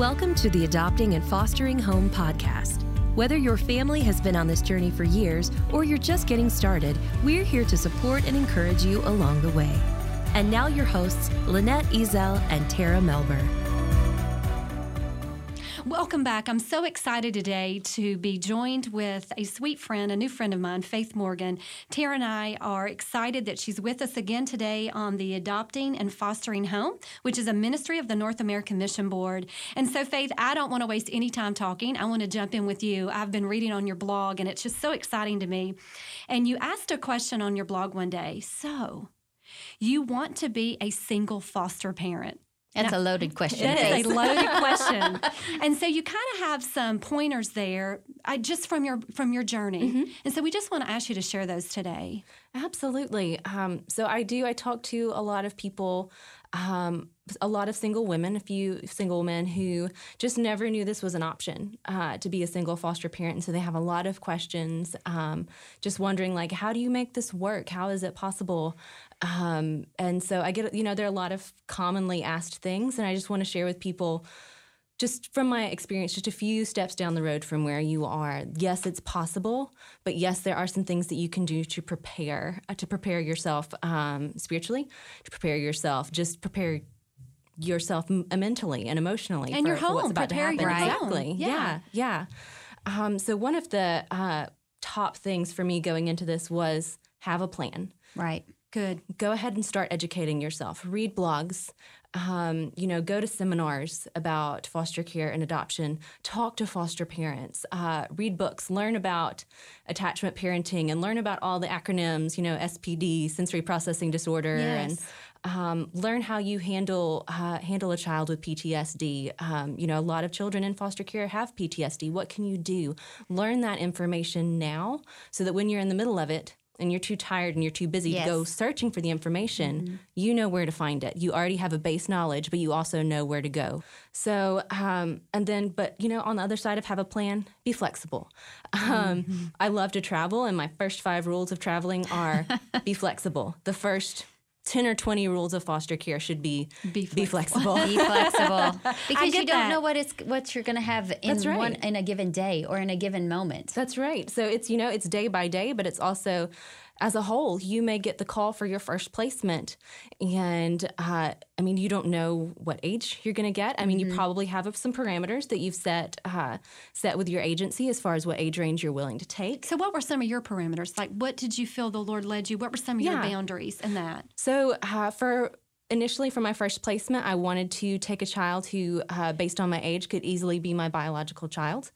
Welcome to the Adopting and Fostering Home podcast. Whether your family has been on this journey for years or you're just getting started, we're here to support and encourage you along the way. And now your hosts, Lynette Ezel and Tara Melber. Welcome back. I'm so excited today to be joined with a sweet friend, a new friend of mine, Faith Morgan. Tara and I are excited that she's with us again today on the Adopting and Fostering Home, which is a ministry of the North American Mission Board. And so, Faith, I don't want to waste any time talking. I want to jump in with you. I've been reading on your blog, and it's just so exciting to me. And you asked a question on your blog one day. So, you want to be a single foster parent. That's a loaded question. That is a loaded question. And so you kind of have some pointers there just from your journey. Mm-hmm. And so we just want to ask you to share those today. Absolutely. So I talk to a lot of people, a lot of single women, a few single men who just never knew this was an option to be a single foster parent. And so they have a lot of questions, just wondering, like, how do you make this work? How is it possible? And so I get, there are a lot of commonly asked things, and I just want to share with people, just from my experience, just a few steps down the road from where you are. Yes, it's possible, but yes, there are some things that you can do to prepare yourself spiritually, to prepare yourself, just prepare yourself mentally and emotionally and for, your home, for what's about to happen. Right? Exactly. Yeah. So one of the top things for me going into this was have a plan. Right. Good. Go ahead and start educating yourself. Read blogs. Go to seminars about foster care and adoption. Talk to foster parents. Read books. Learn about attachment parenting and learn about all the acronyms. SPD, sensory processing disorder, yes. And learn how you handle a child with PTSD. A lot of children in foster care have PTSD. What can you do? Learn that information now, so that when you're in the middle of it, and you're too tired and you're too busy to go searching for the information, you know where to find it. You already have a base knowledge, but you also know where to go. So, on the other side of have a plan, be flexible. I love to travel, and my first 5 rules of traveling are be flexible. The first 10 or 20 rules of foster care should be flexible. Be flexible. Because you don't that. know what you're going to have in a given day or in a given moment. That's right. So it's day by day, but it's also, as a whole, you may get the call for your first placement. And, you don't know what age you're going to get. You probably have some parameters that you've set with your agency as far as what age range you're willing to take. So what were some of your parameters? Like, what did you feel the Lord led you? What were some of your boundaries in that? So initially, for my first placement, I wanted to take a child who, based on my age, could easily be my biological child.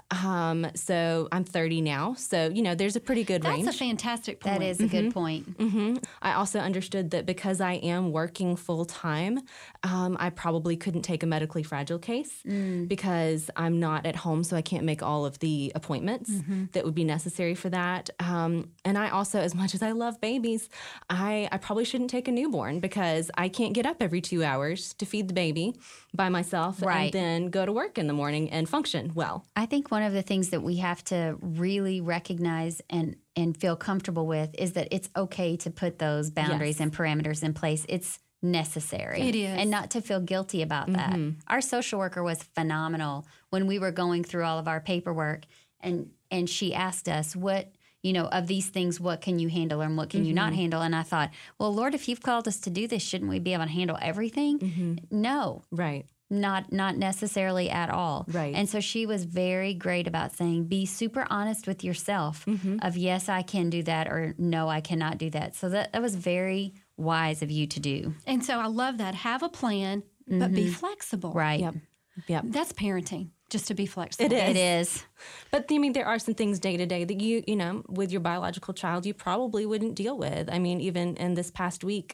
So I'm 30 now. So, there's a pretty good range. That's a fantastic point. That is a good point. Mm-hmm. I also understood that because I am working full time, I probably couldn't take a medically fragile case because I'm not at home, so I can't make all of the appointments that would be necessary for that. And I also, as much as I love babies, I probably shouldn't take a newborn because I can't get up every 2 hours to feed the baby by myself and then go to work in the morning and function well. I think one of the things that we have to really recognize and feel comfortable with is that it's okay to put those boundaries and parameters in place. It's necessary. It is. And not to feel guilty about that. Our social worker was phenomenal when we were going through all of our paperwork, and she asked us, what, of these things, what can you handle and what can you not handle? And I thought, well, Lord, if you've called us to do this, shouldn't we be able to handle everything? No. Right. Not necessarily at all. Right. And so she was very great about saying, be super honest with yourself of, yes, I can do that, or no, I cannot do that. So that was very wise of you to do. And so I love that. Have a plan, but be flexible. Right. Yep. That's parenting, just to be flexible. It is. But, there are some things day to day that you with your biological child, you probably wouldn't deal with. Even in this past week,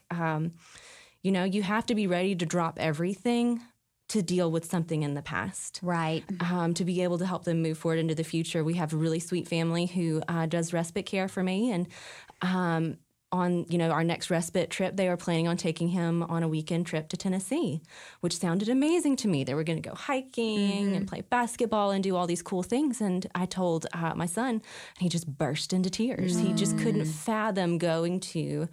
you have to be ready to drop everything to deal with something in the past. Right. To be able to help them move forward into the future. We have a really sweet family who does respite care for me. And on, our next respite trip, they were planning on taking him on a weekend trip to Tennessee, which sounded amazing to me. They were going to go hiking and play basketball and do all these cool things. And I told my son, and he just burst into tears. He just couldn't fathom going to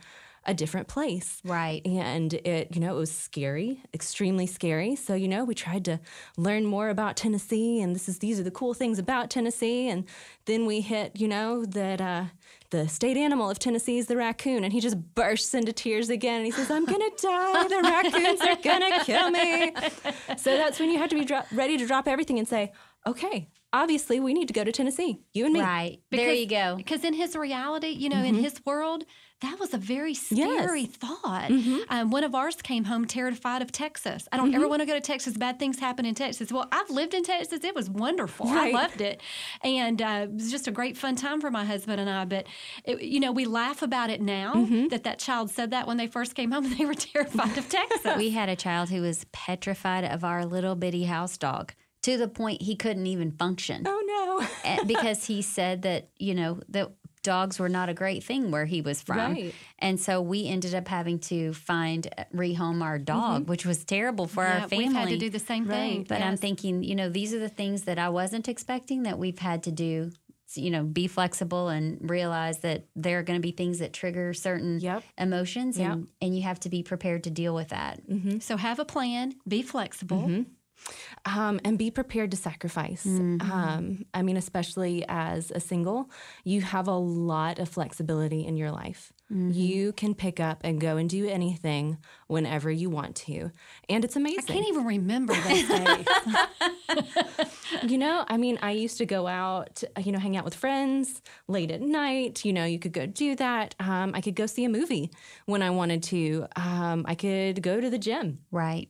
a different place. Right. And it was scary, extremely scary. So, we tried to learn more about Tennessee, and these are the cool things about Tennessee. And then we hit, that the state animal of Tennessee is the raccoon, and he just bursts into tears again, and he says, "I'm gonna die. The raccoons are gonna kill me." So that's when you have to be ready to drop everything and say, "Okay, obviously we need to go to Tennessee, you and me." Right. There you go. Because in his reality, in his world, that was a very scary thought. One of ours came home terrified of Texas. I don't ever want to go to Texas. Bad things happen in Texas. Well, I've lived in Texas. It was wonderful. Right. I loved it. And it was just a great fun time for my husband and I. But, we laugh about it now that child said that when they first came home. They were terrified of Texas. We had a child who was petrified of our little bitty house dog to the point he couldn't even function. Oh, no. Because he said that, that dogs were not a great thing where he was from. Right. And so we ended up having to rehome our dog, which was terrible for our family. We've had to do the same thing. But I'm thinking, these are the things that I wasn't expecting that we've had to do. Be flexible and realize that there are going to be things that trigger certain emotions, and you have to be prepared to deal with that. So have a plan, be flexible. And be prepared to sacrifice. Especially as a single, you have a lot of flexibility in your life. You can pick up and go and do anything whenever you want to. And it's amazing. I can't even remember those days. I used to go out, hang out with friends late at night. You could go do that. I could go see a movie when I wanted to. I could go to the gym. Right.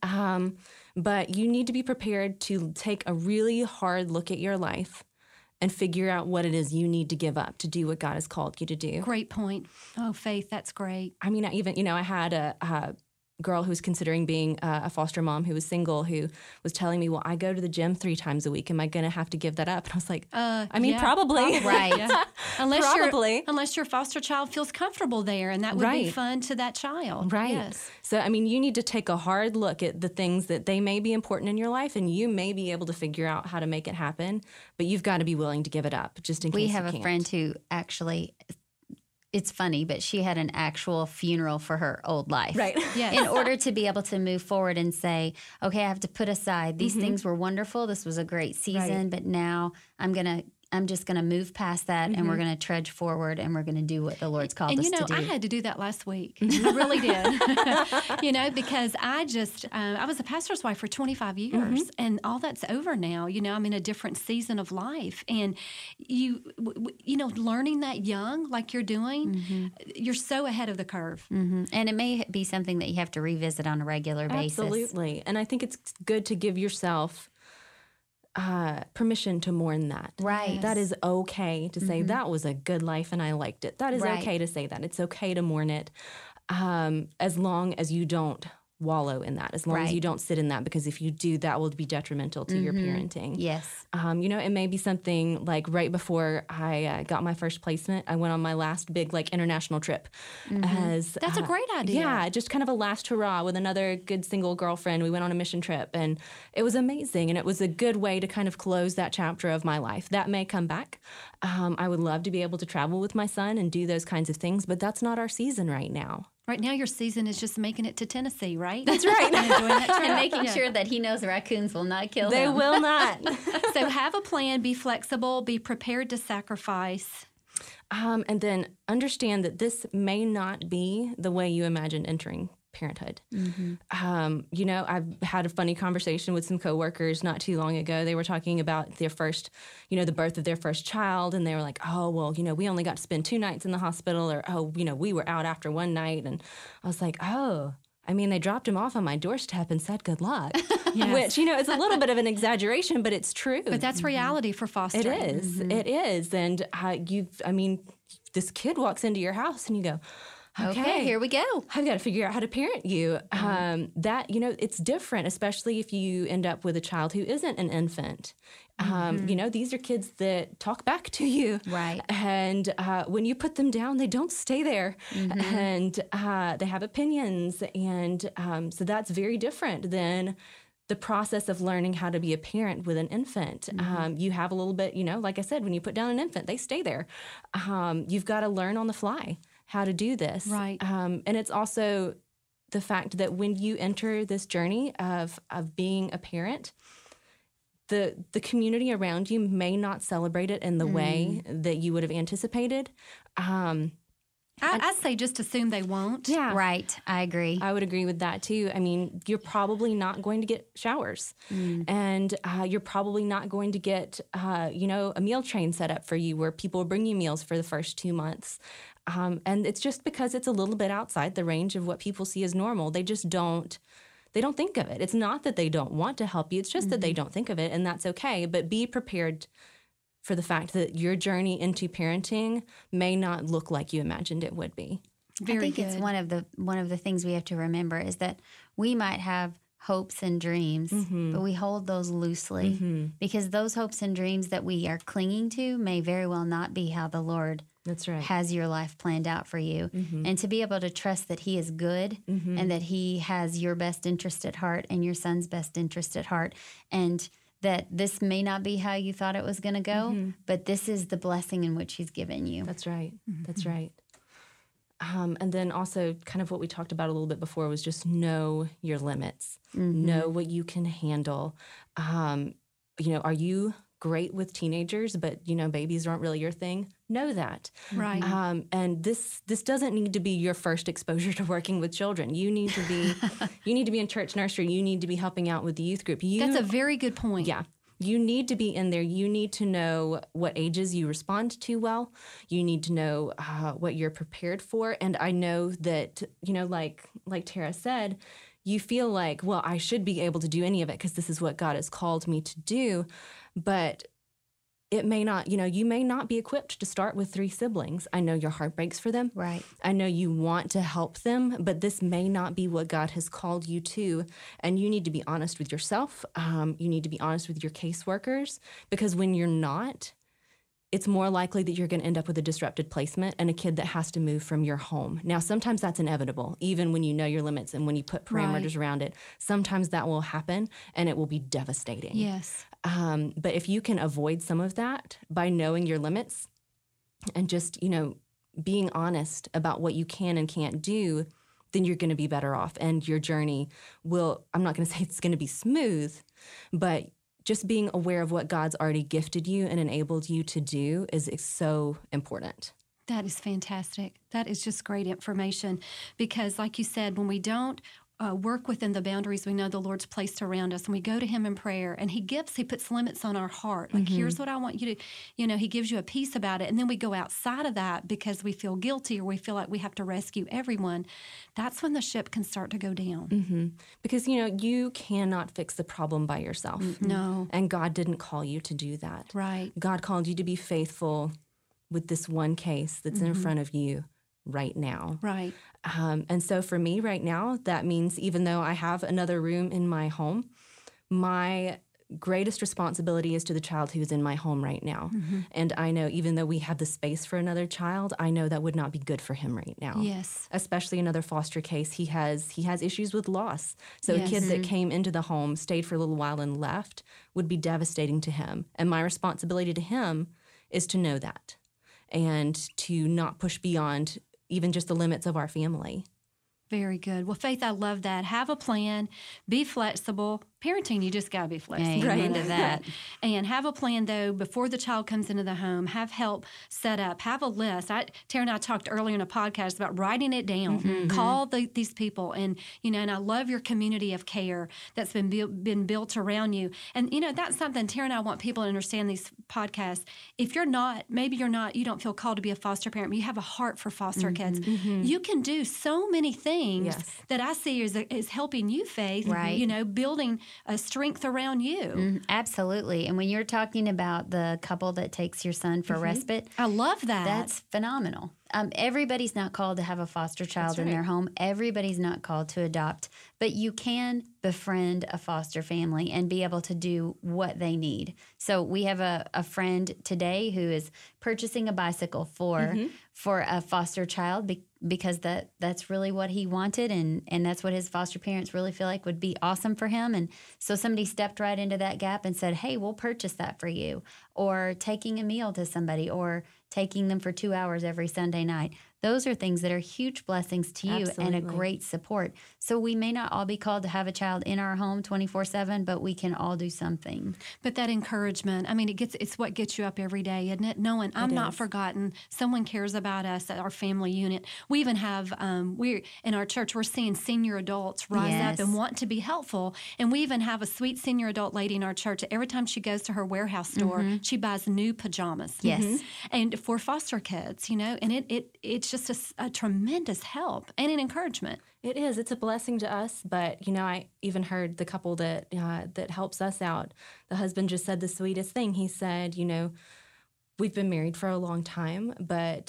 But you need to be prepared to take a really hard look at your life and figure out what it is you need to give up to do what God has called you to do. Great point. Oh, Faith, that's great. I had a girl who was considering being a foster mom who was single who was telling me, well, I go to the gym 3 times a week. Am I going to have to give that up? And I was like, probably. Right. Yeah. Probably. Unless your foster child feels comfortable there, and that would be fun to that child. Right. Yes. So, you need to take a hard look at the things that they may be important in your life, and you may be able to figure out how to make it happen, but you've got to be willing to give it up just in case you can't. We have a friend who actually... It's funny, but she had an actual funeral for her old life. Right. Yes. In order to be able to move forward and say, okay, I have to put aside these things were wonderful. This was a great season, but now I'm just going to move past that, and we're going to trudge forward, and we're going to do what the Lord's called us to do. I had to do that last week. I really did. Because I was a pastor's wife for 25 years, and all that's over now. I'm in a different season of life. And learning that young, like you're doing, you're so ahead of the curve. And it may be something that you have to revisit on a regular basis. Absolutely. And I think it's good to give yourself permission to mourn that. Right. That is okay to say that was a good life and I liked it. That is okay to say that. It's okay to mourn it, as long as you don't wallow in that, as long as you don't sit in that, because if you do, that will be detrimental to your parenting. Yes. It may be something like right before I got my first placement, I went on my last big international trip. That's a great idea. Yeah, just kind of a last hurrah with another good single girlfriend. We went on a mission trip, and it was amazing, and it was a good way to kind of close that chapter of my life. That may come back. I would love to be able to travel with my son and do those kinds of things, but that's not our season right now. Right now, your season is just making it to Tennessee, right? That's right. And enjoying that trip. And making sure that he knows raccoons will not kill him. They will not. So have a plan, be flexible, be prepared to sacrifice. And then understand that this may not be the way you imagine entering parenthood. I've had a funny conversation with some coworkers not too long ago. They were talking about their first, the birth of their first child, and they were like, oh, well, we only got to spend 2 nights in the hospital, or, oh, we were out after 1 night. And I was like, oh, they dropped him off on my doorstep and said good luck, which, is a little bit of an exaggeration, but it's true. But that's reality for fostering. It is. It is. And this kid walks into your house and you go, okay, here we go. I've got to figure out how to parent you. It's different, especially if you end up with a child who isn't an infant. These are kids that talk back to you. Right. And when you put them down, they don't stay there. And they have opinions. And so that's very different than the process of learning how to be a parent with an infant. You have a little bit, like I said, when you put down an infant, they stay there. You've got to learn on the fly. how to do this. Right. And it's also the fact that when you enter this journey of being a parent, the community around you may not celebrate it in the way that you would have anticipated. I say just assume they won't. Yeah. Right. I agree. I would agree with that too. I mean, you're probably not going to get showers, and you're probably not going to get, a meal train set up for you where people bring you meals for the first 2 months. And it's just because it's a little bit outside the range of what people see as normal. They just don't think of it. It's not that they don't want to help you. It's just that they don't think of it, and that's okay. But be prepared for the fact that your journey into parenting may not look like you imagined it would be. Very I think good. it's one of the things we have to remember is that we might have hopes and dreams, but we hold those loosely because those hopes and dreams that we are clinging to may very well not be how the Lord That's right. has your life planned out for you. And to be able to trust that He is good and that He has your best interest at heart and your son's best interest at heart, and that this may not be how you thought it was going to go, but this is the blessing in which He's given you. That's right. That's right. And then also kind of what we talked about a little bit before was just know your limits. Know what you can handle. Are you great with teenagers, but, babies aren't really your thing? Know that. Right. And this doesn't need to be your first exposure to working with children. You need to be in church nursery. You need to be helping out with the youth group. That's a very good point. Yeah. You need to be in there. You need to know what ages you respond to well. You need to know what you're prepared for. And I know that, like Tara said, you feel like, well, I should be able to do any of it because this is what God has called me to do. But it may not, you may not be equipped to start with 3 siblings. I know your heart breaks for them. Right. I know you want to help them, but this may not be what God has called you to. And you need to be honest with yourself. You need to be honest with your caseworkers, because when you're not, it's more likely that you're going to end up with a disrupted placement and a kid that has to move from your home. Now, sometimes that's inevitable, even when you know your limits and when you put parameters around it. Sometimes that will happen, and it will be devastating. Yes. But if you can avoid some of that by knowing your limits and just, being honest about what you can and can't do, then you're going to be better off. And your journey will, I'm not going to say it's going to be smooth, but just being aware of what God's already gifted you and enabled you to do is so important. That is fantastic. That is just great information because, like you said, when we don't work within the boundaries we know the Lord's placed around us, and we go to Him in prayer, and He puts limits on our heart. Like, here's what I want you to, He gives you a peace about it, and then we go outside of that because we feel guilty or we feel like we have to rescue everyone. That's when the ship can start to go down. Because, you cannot fix the problem by yourself. No. And God didn't call you to do that. Right. God called you to be faithful with this one case that's in front of you right now. Right. And so for me right now, that means even though I have another room in my home, my greatest responsibility is to the child who is in my home right now. And I know even though we have the space for another child, I know that would not be good for him right now. Yes. Especially another foster case. He has issues with loss. So Yes. a kid that came into the home, stayed for a little while and left would be devastating to him. And my responsibility to him is to know that and to not push beyond even just the limits of our family. Very good. Well, Faith, I love that. Have a plan. Be flexible. Parenting, you just got to be flexible. Amen to that. And have a plan, though, before the child comes into the home. Have help set up. Have a list. Tara and I talked earlier in a podcast about writing it down. Call these people. And, and I love your community of care that's been built around you. And, that's something Tara and I want people to understand these podcasts. If you don't feel called to be a foster parent, but you have a heart for foster kids, you can do so many things that I see is helping you, Faith. Right. Building a strength around you. Absolutely. And when you're talking about the couple that takes your son for respite, I love that. That's phenomenal. Everybody's not called to have a foster child in their home. Everybody's not called to adopt. But you can befriend a foster family and be able to do what they need. So we have a friend today who is purchasing a bicycle for a foster child because that's really what he wanted, and that's what his foster parents really feel like would be awesome for him. And so somebody stepped right into that gap and said, hey, we'll purchase that for you. Or taking a meal to somebody, or taking them for 2 hours every Sunday night. those are things that are huge blessings to you and a great support. So we may not all be called to have a child in our home 24/7, but we can all do something. But that encouragement, I mean, it's what gets you up every day, isn't it? Knowing I'm not forgotten. Someone cares about us at our family unit. We even have, we're in our church, we're seeing senior adults rise up and want to be helpful. And we even have a sweet senior adult lady in our church. Every time she goes to her warehouse store, she buys new pajamas. Yes. And for foster kids, you know, and it's just a tremendous help and an encouragement. It is. It's a blessing to us, but, you know, I even heard the couple that helps us out. The husband just said the sweetest thing. He said, you know, we've been married for a long time, but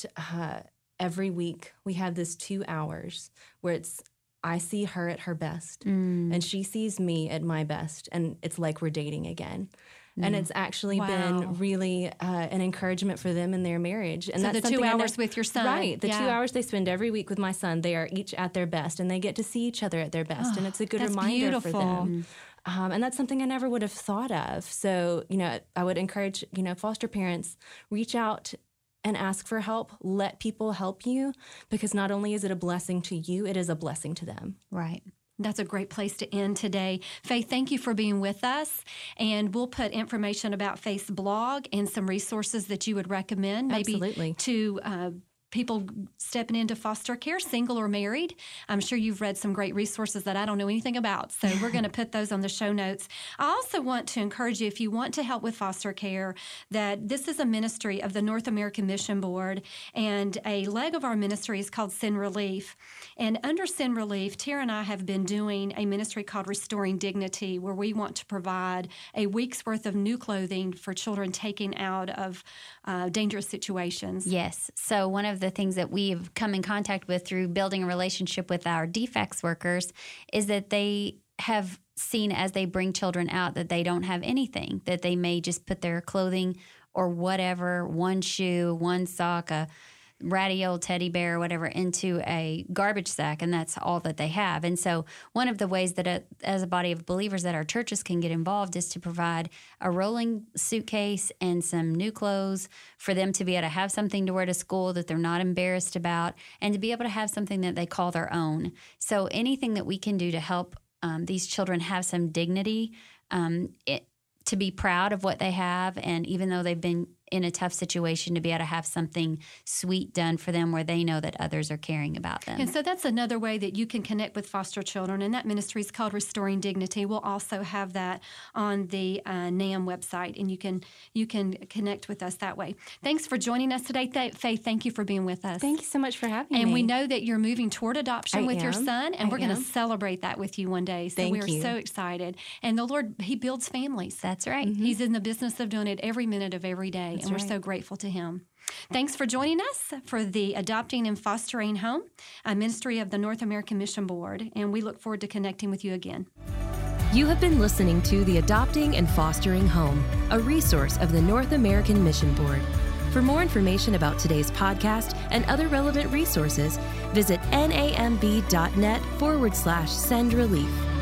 every week we have this 2 hours where I see her at her best, and she sees me at my best, and it's like we're dating again. And it's actually been really an encouragement for them in their marriage. And so that's the 2 hours with your son. Right. The 2 hours they spend every week with my son, they are each at their best, and they get to see each other at their best. And it's a good reminder for them. And that's something I never would have thought of. So, you know, I would encourage, you know, foster parents, reach out and ask for help. Let people help you, because not only is it a blessing to you, it is a blessing to them. Right. That's a great place to end today. Faith, thank you for being with us. And we'll put information about Faith's blog and some resources that you would recommend, maybe to people stepping into foster care, single or married. I'm sure you've read some great resources that I don't know anything about, so we're going to put those on the show notes. I also want to encourage you, if you want to help with foster care, that this is a ministry of the North American Mission Board, and a leg of our ministry is called Send Relief. And under Send Relief, Tara and I have been doing a ministry called Restoring Dignity, where we want to provide a week's worth of new clothing for children taken out of dangerous situations. Yes. So one of the things that we've come in contact with through building a relationship with our defects workers is that they have seen, as they bring children out, that they don't have anything, that they may just put their clothing or whatever, one shoe, one sock, a ratty old teddy bear or whatever, into a garbage sack, and that's all that they have. And so one of the ways that as a body of believers that our churches can get involved is to provide a rolling suitcase and some new clothes for them to be able to have something to wear to school that they're not embarrassed about, and to be able to have something that they call their own. So anything that we can do to help these children have some dignity, to be proud of what they have, and even though they've been in a tough situation, to be able to have something sweet done for them where they know that others are caring about them. And so that's another way that you can connect with foster children, and that ministry is called Restoring Dignity. We'll also have that on the NAM website, and you can connect with us that way. Thanks for joining us today, Faith. Thank you for being with us. Thank you so much for having me. And we know that you're moving toward adoption with your son, and we're going to celebrate that with you one day. So we're so excited. And the Lord, He builds families. That's right. He's in the business of doing it every minute of every day. That's and we're so grateful to Him. Thanks for joining us for the Adopting and Fostering Home, a ministry of the North American Mission Board, and we look forward to connecting with you again. You have been listening to the Adopting and Fostering Home, a resource of the North American Mission Board. For more information about today's podcast and other relevant resources, visit namb.net/send relief.